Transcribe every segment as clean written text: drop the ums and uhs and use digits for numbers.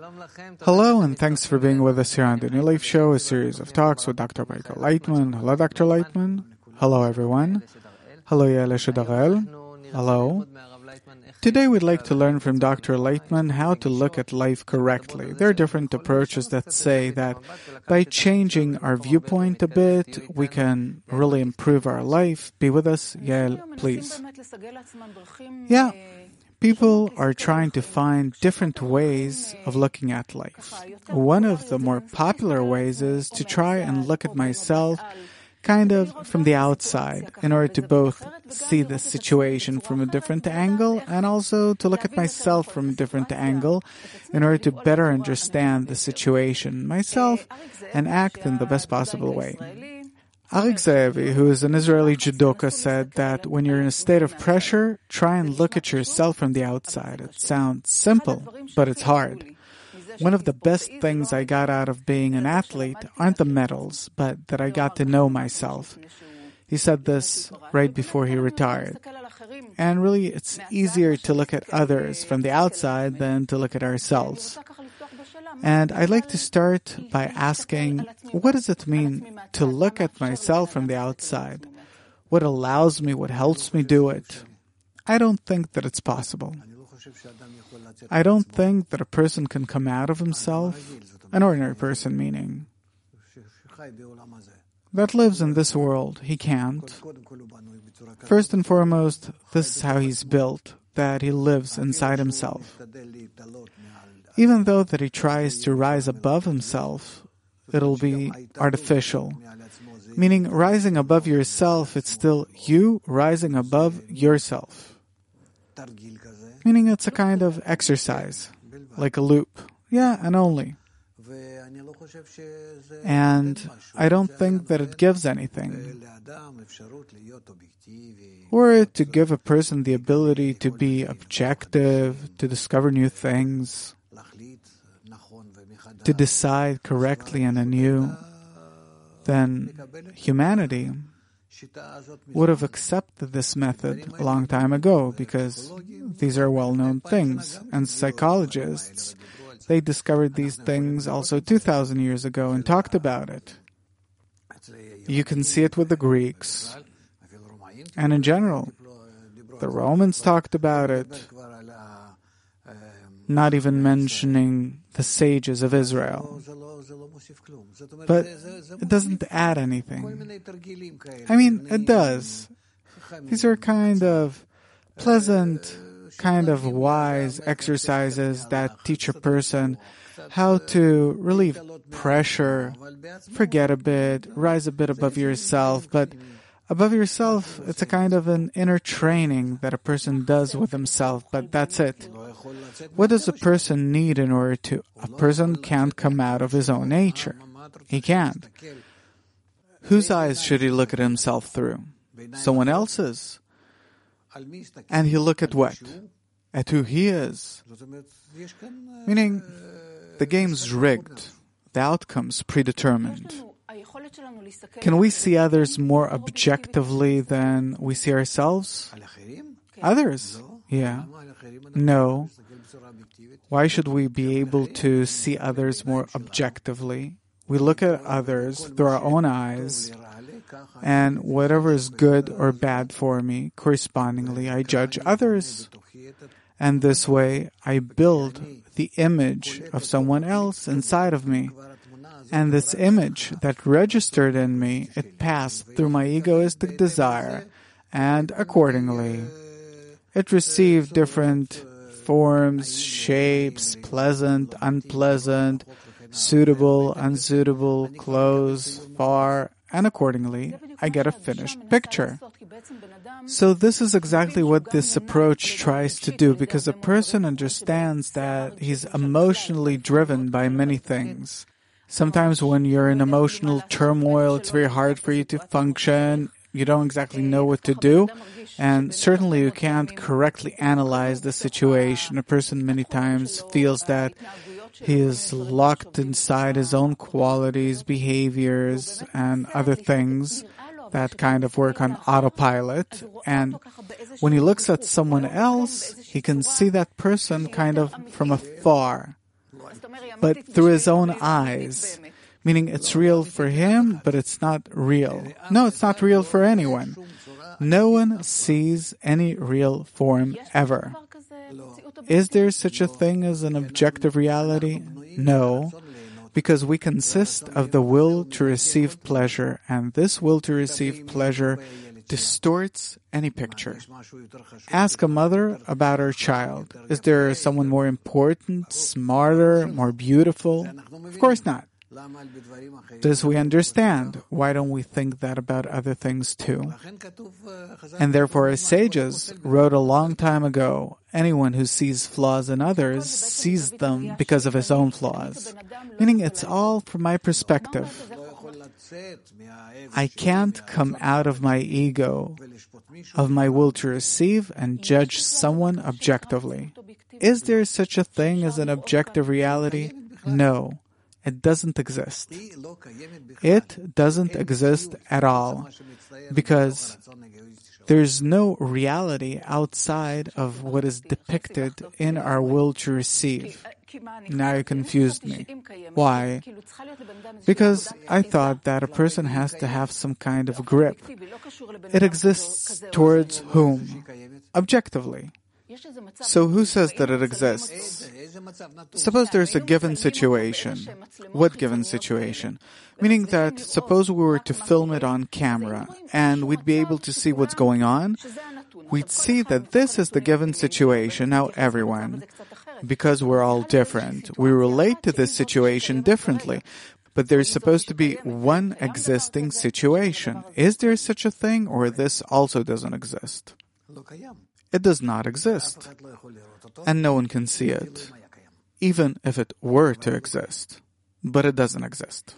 Hello, and thanks for being with us here on the New Life Show, a series of talks with Dr. Michael Leitman. Hello, Dr. Leitman. Hello, everyone. Hello, Yael Shadarel. Hello. Today we'd like to learn from Dr. Leitman how to look at life correctly. There are different approaches that say that by changing our viewpoint a bit, we can really improve our life. Be with us, Yael, please. Yeah. People are trying to find different ways of looking at life. One of the more popular ways is to try and look at myself kind of from the outside in order to both see the situation from a different angle and also to look at myself from a different angle in order to better understand the situation myself and act in the best possible way. Arik Ze'evi, who is an Israeli judoka, said that when you're in a state of pressure, try and look at yourself from the outside. It sounds simple, but it's hard. One of the best things I got out of being an athlete aren't the medals, but that I got to know myself. He said this right before he retired. And really, it's easier to look at others from the outside than to look at ourselves. And I'd like to start by asking, what does it mean to look at myself from the outside? What allows me, what helps me do it? I don't think that it's possible. I don't think that a person can come out of himself, an ordinary person meaning, that lives in this world. He can't. First and foremost, this is how he's built, that he lives inside himself. Even though that he tries to rise above himself, it'll be artificial. Meaning, rising above yourself, it's still you rising above yourself. Meaning it's a kind of exercise, like a loop. Yeah, and only. And I don't think that it gives anything. Or to give a person the ability to be objective, to discover new things, to decide correctly and anew, then humanity would have accepted this method a long time ago because these are well-known things. And psychologists, they discovered these things also 2,000 years ago and talked about it. You can see it with the Greeks. And in general, the Romans talked about it, not even mentioning the sages of Israel. But it doesn't add anything. I mean, it does. These are kind of pleasant, kind of wise exercises that teach a person how to relieve pressure, forget a bit, rise a bit above yourself. But above yourself, it's a kind of an inner training that a person does with himself, but that's it. What does a person need in order to? A person can't come out of his own nature. He can't. Whose eyes should he look at himself through? Someone else's. And he look at what? At who he is. Meaning, the game's rigged. The outcome's predetermined. Can we see others more objectively than we see ourselves? Others? Yeah. No. Why should we be able to see others more objectively? We look at others through our own eyes, and whatever is good or bad for me, correspondingly, I judge others. And this way, I build the image of someone else inside of me. And this image that registered in me, it passed through my egoistic desire, and accordingly, it received different forms, shapes, pleasant, unpleasant, suitable, unsuitable, close, far, and accordingly, I get a finished picture. So this is exactly what this approach tries to do, because a person understands that he's emotionally driven by many things. Sometimes when you're in emotional turmoil, it's very hard for you to function. You don't exactly know what to do. And certainly you can't correctly analyze the situation. A person many times feels that he is locked inside his own qualities, behaviors, and other things that kind of work on autopilot. And when he looks at someone else, he can see that person kind of from afar. but through his own eyes. Meaning it's real for him, but it's not real. No, it's not real for anyone. No one sees any real form ever. Is there such a thing as an objective reality? No, because we consist of the will to receive pleasure, and this will to receive pleasure distorts any picture. Ask a mother about her child. Is there someone more important, smarter, more beautiful? Of course not. This we understand. Why don't we think that about other things too? And therefore, as sages wrote a long time ago, anyone who sees flaws in others sees them because of his own flaws. Meaning it's all from my perspective. I can't come out of my ego, of my will to receive, and judge someone objectively. Is there such a thing as an objective reality? No. It doesn't exist. It doesn't exist at all, because there's no reality outside of what is depicted in our will to receive. Now you confused me. Why? Because I thought that a person has to have some kind of grip. It exists towards whom? Objectively. So who says that it exists? Suppose there's a given situation. What given situation? Meaning that suppose we were to film it on camera and we'd be able to see what's going on. We'd see that this is the given situation. Now everyone, because we're all different, we relate to this situation differently. But there's supposed to be one existing situation. Is there such a thing, or this also doesn't exist? It does not exist, and no one can see it, even if it were to exist, but it doesn't exist.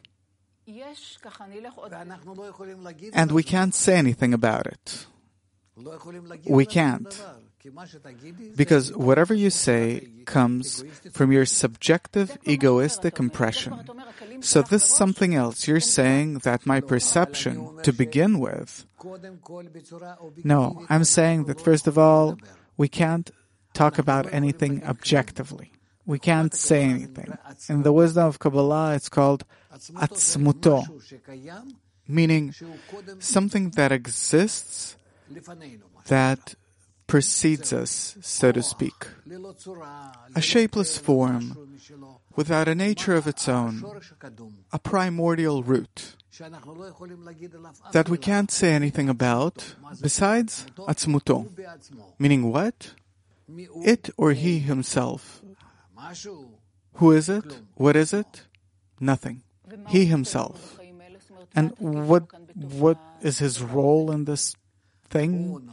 And we can't say anything about it. We can't, because whatever you say comes from your subjective, egoistic impression. So this is something else. You're saying that my perception, to begin with. No, I'm saying that first of all, we can't talk about anything objectively. We can't say anything. In the wisdom of Kabbalah, it's called atzmuto, meaning something that exists that precedes us, so to speak. A shapeless form, without a nature of its own, a primordial root, that we can't say anything about, besides atzmuto. Meaning what? It or he himself. Who is it? What is it? Nothing. He himself. And what is his role in this thing?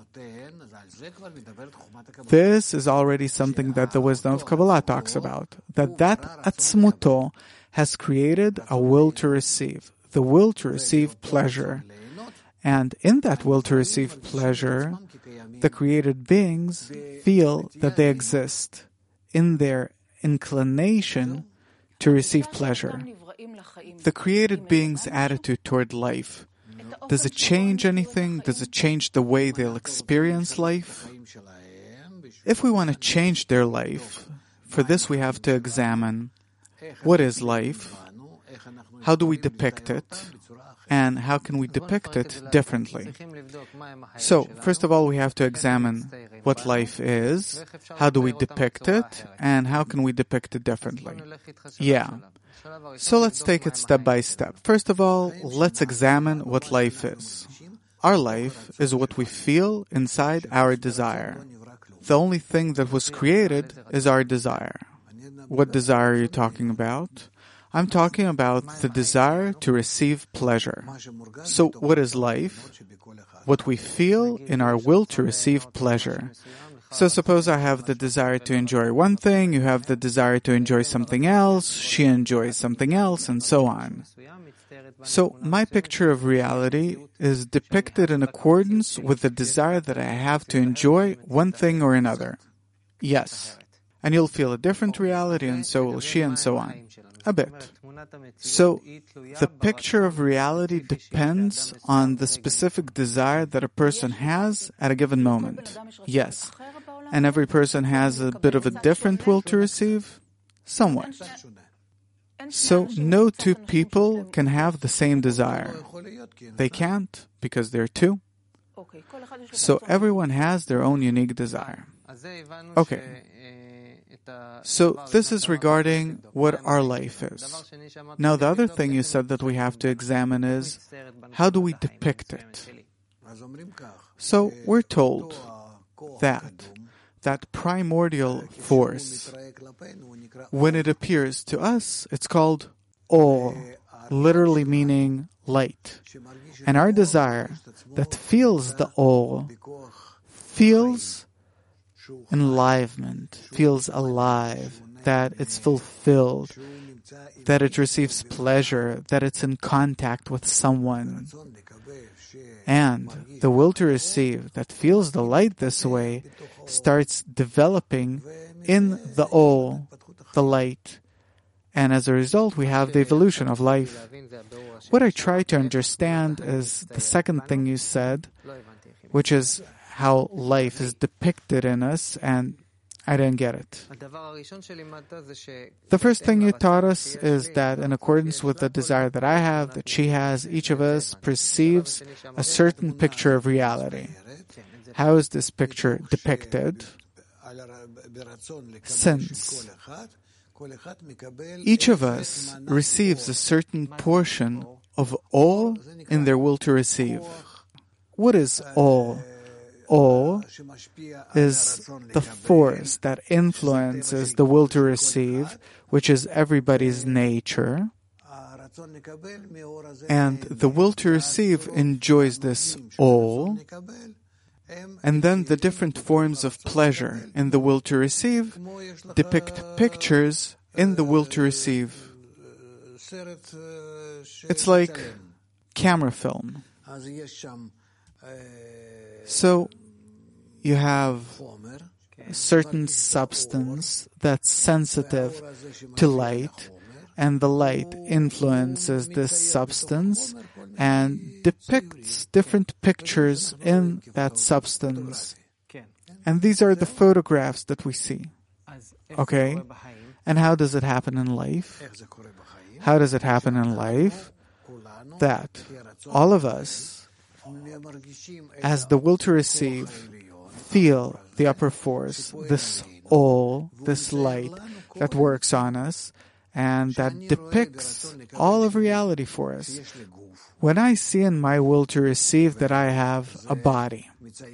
This is already something that the wisdom of Kabbalah talks about. That atzmuto has created a will to receive. The will to receive pleasure. And in that will to receive pleasure, the created beings feel that they exist in their inclination to receive pleasure. The created being's attitude toward life, does it change anything? Does it change the way they'll experience life? If we want to change their life, for this we have to examine what is life, how do we depict it, and how can we depict it differently. So, first of all, we have to examine what life is, how do we depict it, and how can we depict it differently. Yeah. So let's take it step by step. First of all, let's examine what life is. Our life is what we feel inside our desire. The only thing that was created is our desire. What desire are you talking about? I'm talking about the desire to receive pleasure. So what is life? What we feel in our will to receive pleasure. So suppose I have the desire to enjoy one thing, you have the desire to enjoy something else, she enjoys something else, and so on. So my picture of reality is depicted in accordance with the desire that I have to enjoy one thing or another. Yes. And you'll feel a different reality, and so will she, and so on. A bit. So, the picture of reality depends on the specific desire that a person has at a given moment. Yes. And every person has a bit of a different will to receive? Somewhat. So no two people can have the same desire. They can't because they're two. So everyone has their own unique desire. Okay. So this is regarding what our life is. Now the other thing you said that we have to examine is, how do we depict it? So we're told that primordial force, when it appears to us, it's called Or, literally meaning light. And our desire that feels the Or feels enlivenment, feels alive, that it's fulfilled, that it receives pleasure, that it's in contact with someone. And the will to receive that feels the light this way starts developing in the all, the light. And as a result, we have the evolution of life. What I try to understand is the second thing you said, which is how life is depicted in us, and I didn't get it. The first thing you taught us is that in accordance with the desire that I have, that she has, each of us perceives a certain picture of reality. How is this picture depicted? Since each of us receives a certain portion of all in their will to receive. What is all? All is the force that influences the will to receive, which is everybody's nature. And the will to receive enjoys this all. And then the different forms of pleasure in the will to receive depict pictures in the will to receive. It's like camera film. So you have a certain substance that's sensitive to light, and the light influences this substance and depicts different pictures in that substance. And these are the photographs that we see. Okay? And how does it happen in life? How does it happen in life? That all of us, as the will to receive, feel the upper force, this all, this light that works on us and that depicts all of reality for us. When I see in my will to receive that I have a body,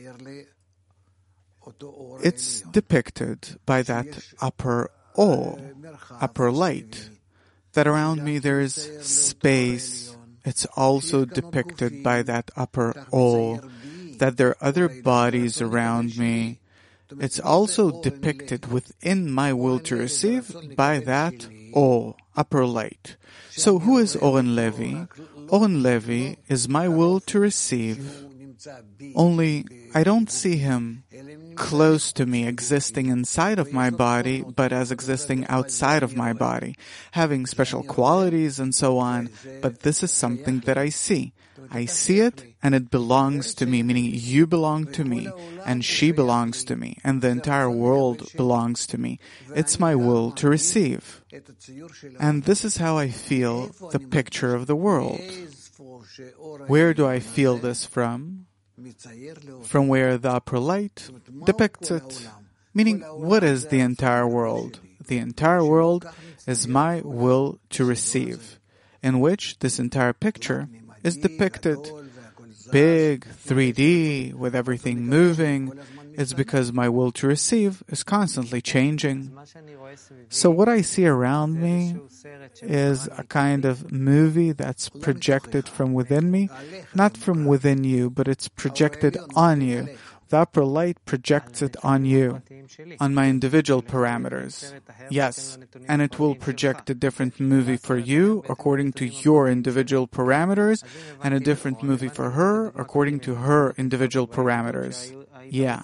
it's depicted by that upper all, upper light, that around me there is space. It's also depicted by that upper all, that there are other bodies around me. It's also depicted within my will to receive by that all, upper light. So who is Oren Levi? Oren Levi is my will to receive. Only I don't see him close to me, existing inside of my body, but as existing outside of my body, having special qualities and so on. But this is something that I see. I see it, and it belongs to me, meaning you belong to me, and she belongs to me, and the entire world belongs to me. It's my will to receive. And this is how I feel the picture of the world. Where do I feel this from? From where the upper light depicts it. Meaning, what is the entire world? The entire world is my will to receive, in which this entire picture is depicted. Big, 3D, with everything moving. It's because my will to receive is constantly changing. So what I see around me is a kind of movie that's projected from within me, not from within you, but it's projected on you. The upper light projects it on you, on my individual parameters. Yes, and it will project a different movie for you according to your individual parameters, and a different movie for her according to her individual parameters. Yeah.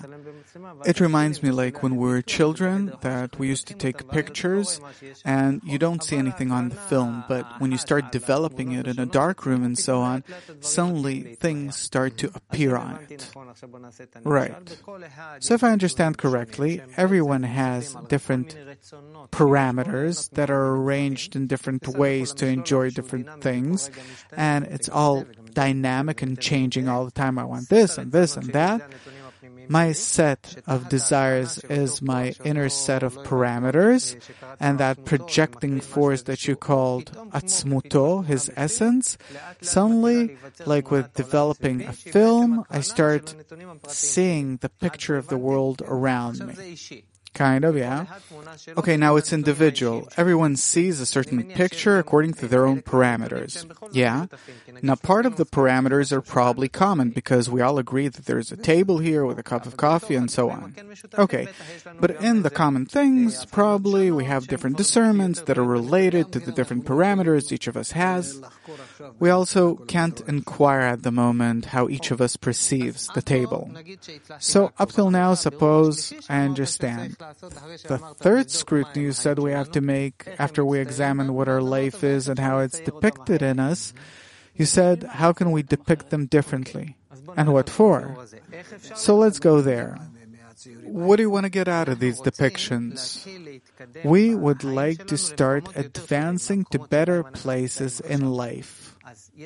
It reminds me like when we were children that we used to take pictures and you don't see anything on the film, but when you start developing it in a dark room and so on, suddenly things start to appear on it. Right. So if I understand correctly, everyone has different parameters that are arranged in different ways to enjoy different things, and it's all dynamic and changing all the time. I want this and this and that. My set of desires is my inner set of parameters, and that projecting force that you called Atzmuto, his essence, suddenly, like with developing a film, I start seeing the picture of the world around me. Kind of, yeah. Okay, now it's individual. Everyone sees a certain picture according to their own parameters. Yeah. Now, part of the parameters are probably common because we all agree that there's a table here with a cup of coffee and so on. Okay. But in the common things, probably we have different discernments that are related to the different parameters each of us has. We also can't inquire at the moment how each of us perceives the table. So up till now, suppose I understand. The third scrutiny you said we have to make after we examine what our life is and how it's depicted in us, you said, how can we depict them differently? And what for? So let's go there. What do you want to get out of these depictions? We would like to start advancing to better places in life.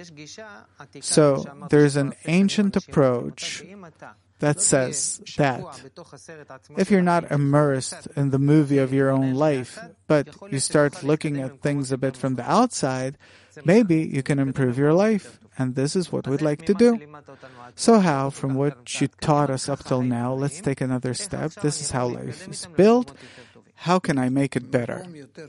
So there's an ancient approach that says that if you're not immersed in the movie of your own life, but you start looking at things a bit from the outside, maybe you can improve your life. And this is what we'd like to do. So how, from what you taught us up till now, let's take another step. This is how life is built. How can I make it better?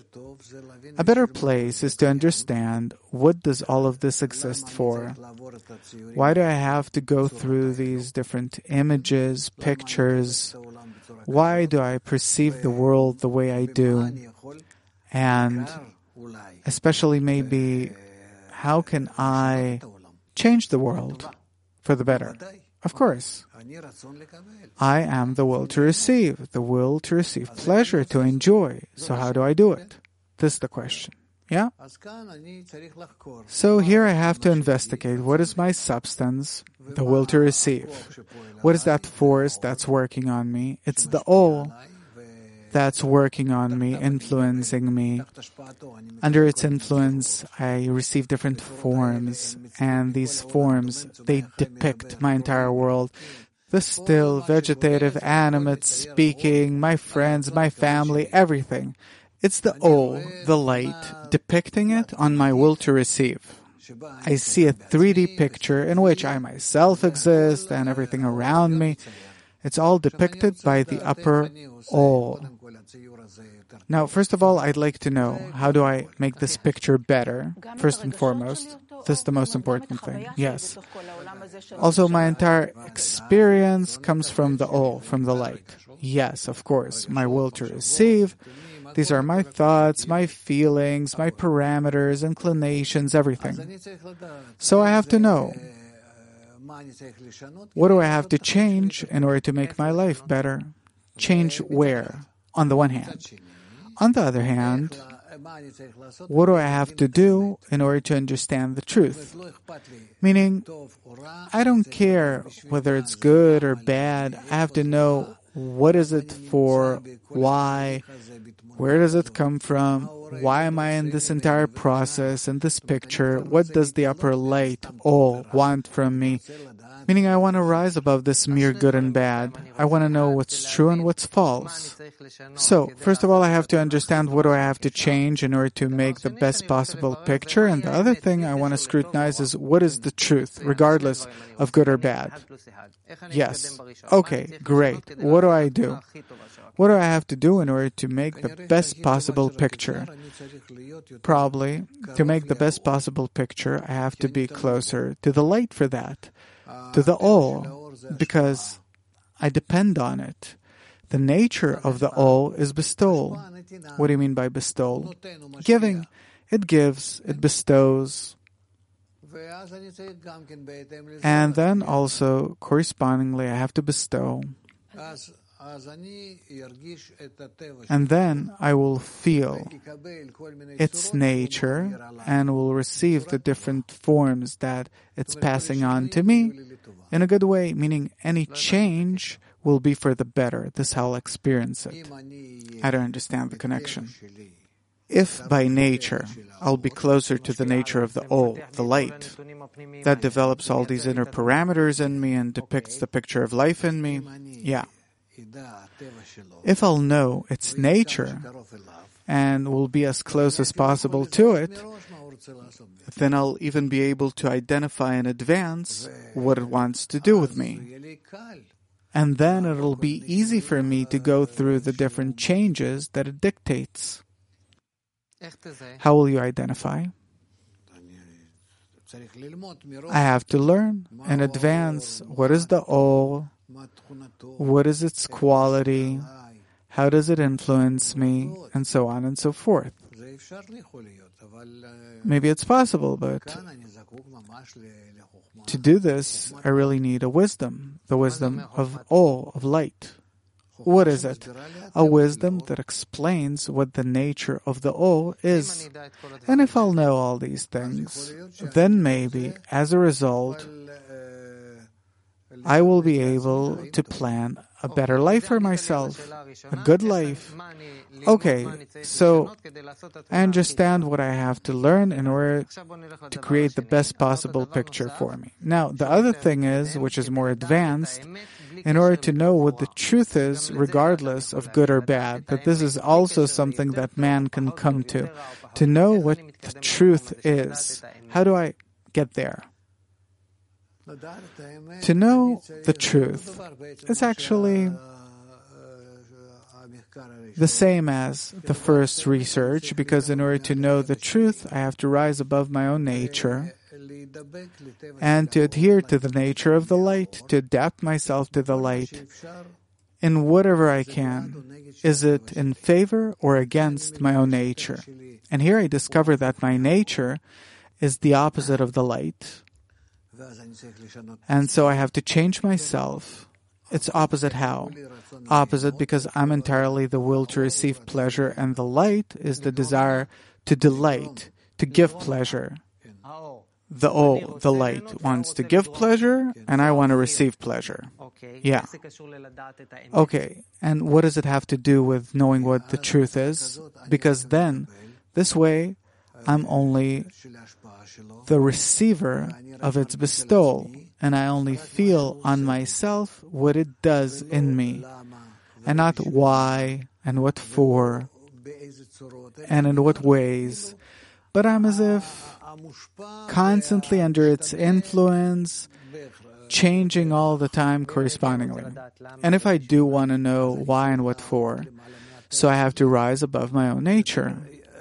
A better place is to understand, what does all of this exist for? Why do I have to go through these different images, pictures? Why do I perceive the world the way I do? And especially maybe, how can I change the world for the better? Of course. I am the will to receive pleasure, to enjoy. So how do I do it? This is the question. Yeah? So here I have to investigate, what is my substance, the will to receive? What is that force that's working on me? It's the all that's working on me, influencing me. Under its influence, I receive different forms, and these forms, they depict my entire world. The still, vegetative, animate, speaking, my friends, my family, everything. It's the all, the light, depicting it on my will to receive. I see a 3D picture in which I myself exist and everything around me. It's all depicted by the upper all. Now, first of all, I'd like to know, how do I make this picture better? First and foremost, this is the most important thing. Yes. Also, my entire experience comes from the all, from the light. Yes, of course, my will to receive. These are my thoughts, my feelings, my parameters, inclinations, everything. So I have to know, what do I have to change in order to make my life better? Change where? On the one hand. On the other hand, what do I have to do in order to understand the truth? Meaning, I don't care whether it's good or bad. I have to know, what is it for, why, where does it come from, why am I in this entire process, in this picture, what does the upper light all want from me? Meaning I want to rise above this mere good and bad. I want to know what's true and what's false. So, first of all, I have to understand, what do I have to change in order to make the best possible picture. And the other thing I want to scrutinize is, what is the truth, regardless of good or bad. Yes. Okay, great. What do I do? What do I have to do in order to make the best possible picture? Probably, to make the best possible picture, I have to be closer to the light for that. To the all, because I depend on it. The nature of the all is bestowal. What do you mean by bestowal? Giving. It gives, it bestows. And then also, correspondingly, I have to bestow. And then I will feel its nature and will receive the different forms that it's passing on to me in a good way, meaning any change will be for the better. This is how I'll experience it. I don't understand the connection. If by nature I'll be closer to the nature of the all, the light, that develops all these inner parameters in me and depicts the picture of life in me, yeah. If I'll know its nature and will be as close as possible to it, then I'll even be able to identify in advance what it wants to do with me. And then it'll be easy for me to go through the different changes that it dictates. How will you identify? I have to learn in advance what is the all, what is its quality, how does it influence me, and so on and so forth. Maybe it's possible, but to do this, I really need a wisdom, the wisdom of all, of light. What is it? A wisdom that explains what the nature of the all is. And if I'll know all these things, then maybe, as a result, I will be able to plan a better life for myself, a good life. Okay, so I understand what I have to learn in order to create the best possible picture for me. Now, the other thing is, which is more advanced, in order to know what the truth is, regardless of good or bad, that this is also something that man can come to know what the truth is. How do I get there? To know the truth is actually the same as the first research, because in order to know the truth, I have to rise above my own nature and to adhere to the nature of the light, to adapt myself to the light in whatever I can. Is it in favor or against my own nature? And here I discover that my nature is the opposite of the light. And so I have to change myself. It's opposite how? Opposite because I'm entirely the will to receive pleasure, and the light is the desire to delight, to give pleasure. The all, the light, wants to give pleasure, and I want to receive pleasure. Yeah. Okay, and what does it have to do with knowing what the truth is? Because then, this way, I'm only the receiver of its bestowal, and I only feel on myself what it does in me, and not why and what for and in what ways, but I'm as if constantly under its influence, changing all the time correspondingly. And if I do want to know why and what for, so I have to rise above my own nature.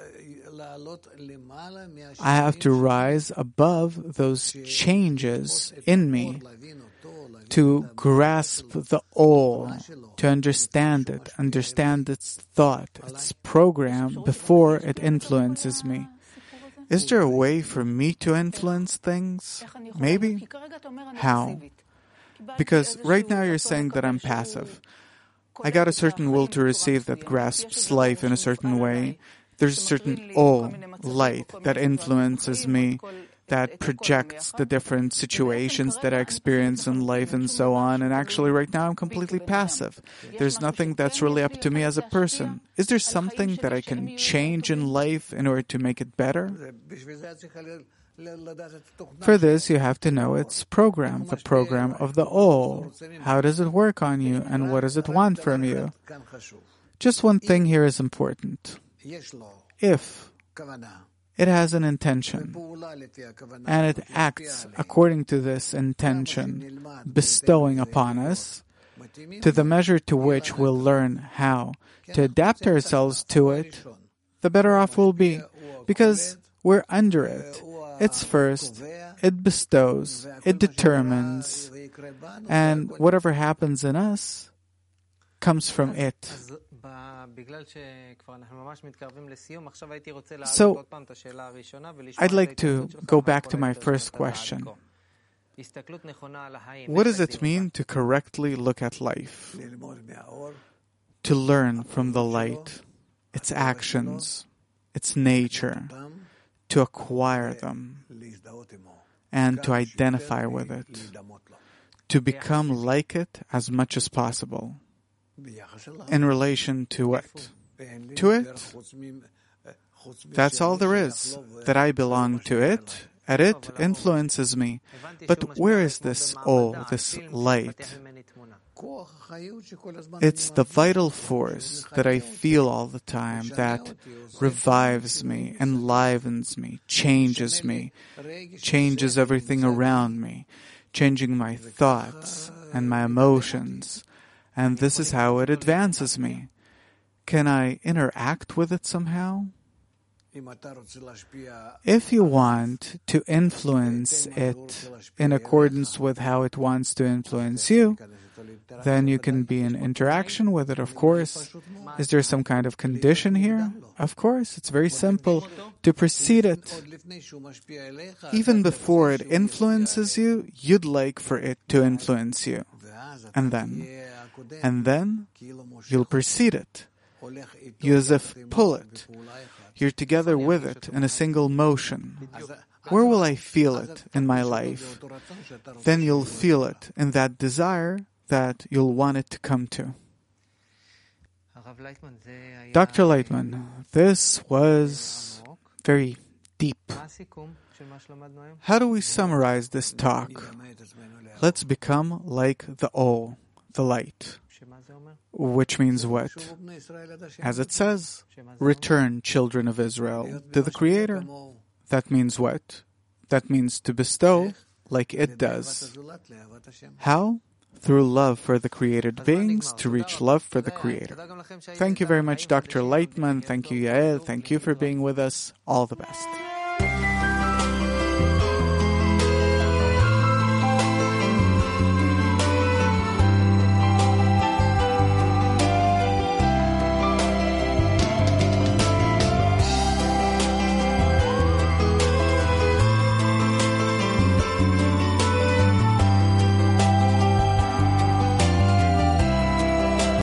I have to rise above those changes in me to grasp the all, to understand it, understand its thought, its program before it influences me. Is there a way for me to influence things? Maybe. How? Because right now you're saying that I'm passive. I got a certain will to receive that grasps life in a certain way. There's a certain all, light, that influences me, that projects the different situations that I experience in life and so on. And actually right now I'm completely passive. There's nothing that's really up to me as a person. Is there something that I can change in life in order to make it better? For this, you have to know its program, the program of the all. How does it work on you, and what does it want from you? Just one thing here is important. If it has an intention, and it acts according to this intention, bestowing upon us, to the measure to which we'll learn how to adapt ourselves to it, the better off we'll be, because we're under it. It's first, it bestows, it determines, and whatever happens in us comes from it. So, I'd like to go back to my first question. What does it mean to correctly look at life? To learn from the light, its actions, its nature, to acquire them, and to identify with it, to become like it as much as possible. In relation to what? To it. That's all there is, that I belong to it, and it influences me. But where is this this light? It's the vital force that I feel all the time that revives me, enlivens me, changes everything around me, changing my thoughts and my emotions. And this is how it advances me. Can I interact with it somehow? If you want to influence it in accordance with how it wants to influence you, then you can be in interaction with it, of course. Is there some kind of condition here? Of course, it's very simple to precede it. Even before it influences you, you'd like for it to influence you. And then you'll precede it. You as if pull it. You're together with it in a single motion. Where will I feel it in my life? Then you'll feel it in that desire that you'll want it to come to. Dr. Lightman, this was very deep. How do we summarize this talk? Let's become like the O, the light. Which means what? As it says, return, children of Israel, to the Creator. That means what? That means to bestow like it does. How? Through love for the created beings, to reach love for the Creator. Thank you very much, Dr. Lightman. Thank you, Yael. Thank you for being with us. All the best.